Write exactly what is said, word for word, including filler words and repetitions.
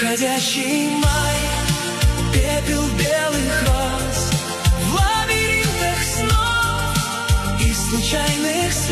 Уходящий май, пепел белых роз в лабиринтах снов и случайных слез.